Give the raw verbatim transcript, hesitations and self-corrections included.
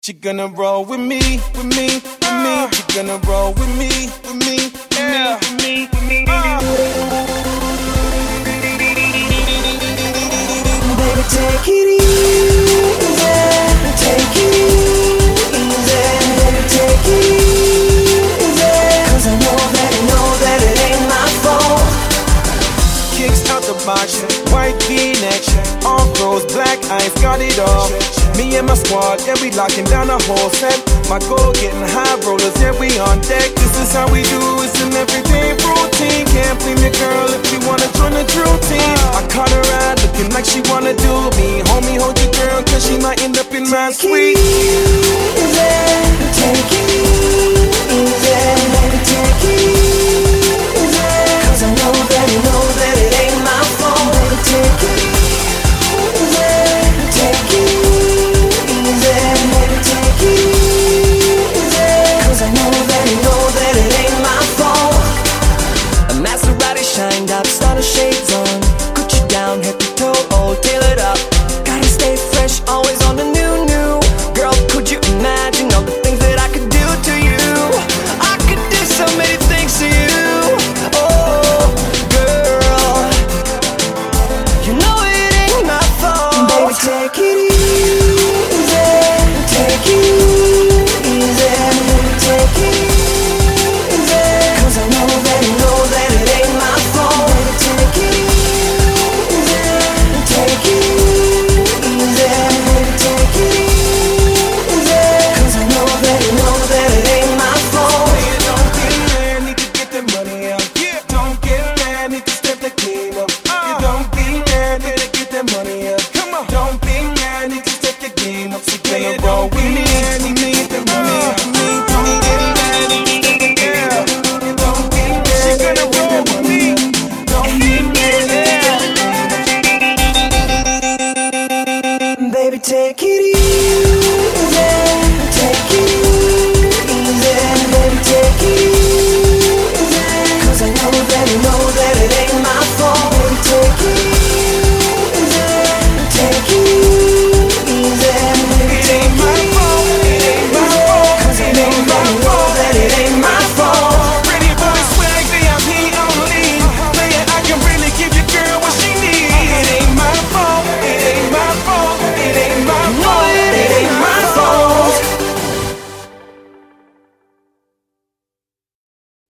She gonna roll with me, with me, with me. She gonna roll with me, with me, with me, with me, with me. Uh. Baby, take it easy, take it easy, baby, take it easy. Cause I know that you know that it ain't my fault. Kicks out the box, white V-neck, all rose, black eyes, got it all. Me and my squad, yeah, we locking down the whole set. My goal getting high rollers, yeah, we on deck. This is how we do, it's an everyday routine. Can't blame your girl if you wanna join the drill team. I caught her out looking like she wanna do me. Homie, hold your girl, cause she might end up in my suite. Easy, take it easy, baby, take it easy. Cause I know that you know that it ain't my fault. Baby, take it easy, take it easy, baby, take it easy. Cause I know that you know that it ain't my fault. A Maserati shined up, starter shades on, Gucci down, head to toe, all tailored up. Gotta stay fresh, always on the new, new. Girl, could you imagine all the things that I could do to you? I could do so many things to you. Oh, girl, you know it ain't my fault. Baby, take it easy, take it easy, baby, take it easy. Cause I know that you know that it ain't my fault. Baby, take it easy, take it easy, baby, take it easy. Cause I know that you know that it ain't my fault. Hey, don't get mad, need to get the money out. Yeah. Don't get mad, need to step the game up. Uh. Yeah, don't be mad, need to get the money up. Come on. Don't be mad, need to step the game up. She gonna yeah, roll with me, need to get the money up. Don't get mad, need to step the game up. Don't get mad, she gonna roll with me. Don't get mad, Baby, take it easy.